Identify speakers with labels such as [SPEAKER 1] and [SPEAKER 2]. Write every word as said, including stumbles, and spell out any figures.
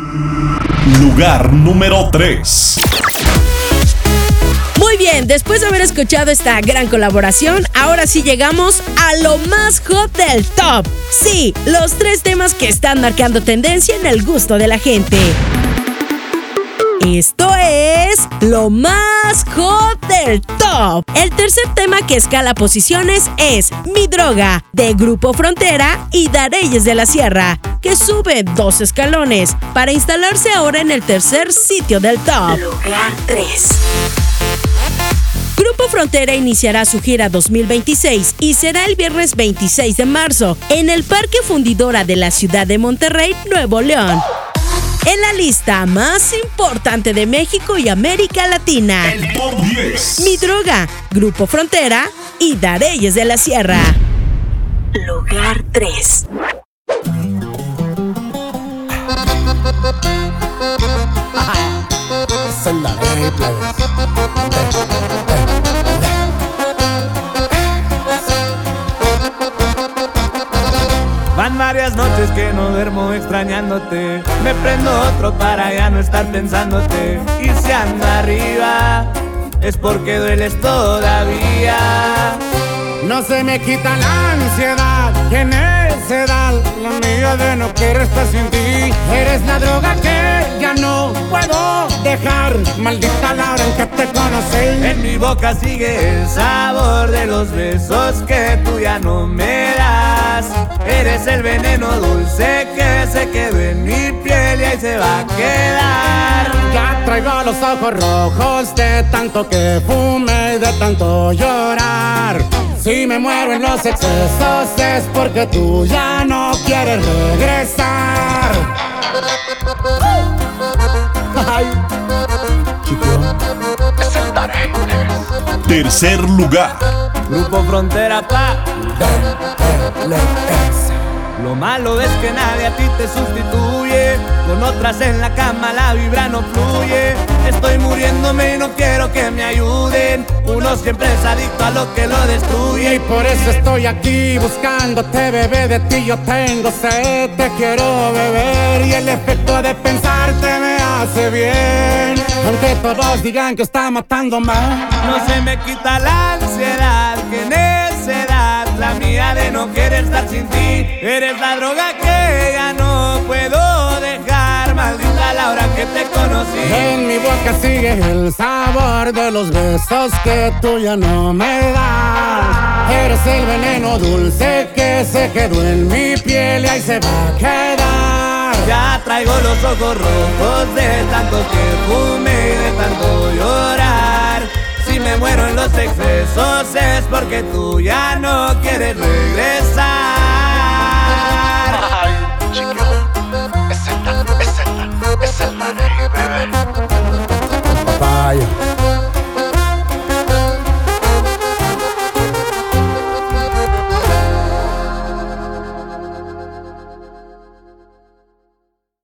[SPEAKER 1] Lugar número tres.
[SPEAKER 2] Muy bien, después de haber escuchado esta gran colaboración, ahora sí llegamos a lo más hot del top. Sí, los tres temas que están marcando tendencia en el gusto de la gente. Esto es lo más hot del top. El tercer tema que escala posiciones es Mi Droga, de Grupo Frontera y Dareyes de la Sierra, que sube dos escalones para instalarse ahora en el tercer sitio del top.
[SPEAKER 3] Lugar tres.
[SPEAKER 2] Grupo Frontera iniciará su gira dos mil veintiséis y será el viernes veintiséis de marzo en el Parque Fundidora de la ciudad de Monterrey, Nuevo León. En la lista más importante de México y América Latina.
[SPEAKER 1] El top diez.
[SPEAKER 2] Mi Droga, Grupo Frontera y Dareyes de la Sierra.
[SPEAKER 3] Lugar tres.
[SPEAKER 4] Van varias noches que no duermo extrañándote. Me prendo otro para ya no estar pensándote. Y si ando arriba es porque dueles todavía.
[SPEAKER 5] No se me quita la ansiedad, qué necedad la mía de no querer estar sin ti. Eres la droga que ya no puedo dejar, maldita la hora en que te conocí.
[SPEAKER 4] En mi boca sigue el sabor de los besos que tú ya no me das. Eres el veneno dulce que se quedó en mi piel y ahí se va a quedar.
[SPEAKER 5] Ya traigo los ojos rojos de tanto que fumé y de tanto llorar. Si me muero en los excesos es porque tú ya no quieres regresar. Ay.
[SPEAKER 1] Tercer lugar.
[SPEAKER 4] Grupo Frontera pa. Lo malo es que nadie a ti te sustituye. Con otras en la cama la vibra no fluye. Estoy muriéndome y no quiero que me ayuden. Uno siempre es adicto a lo que lo destruye.
[SPEAKER 5] Y por eso estoy aquí buscándote, bebé. De ti yo tengo sed, te quiero beber. Y el efecto de pensarte me hace bien, aunque todos digan que está matando más.
[SPEAKER 4] No se me quita la ansiedad, qué necedad la mía de no querer estar sin ti. Eres la droga que ya no puedo dejar, maldita la hora que te conocí.
[SPEAKER 5] En mi boca sigue el sabor de los besos que tú ya no me das. Eres el veneno dulce que se quedó en mi piel y ahí se va a quedar.
[SPEAKER 4] Ya traigo los ojos rojos de tanto que fumé y de tanto llorar. Si me muero en los excesos es porque tú ya no quieres regresar.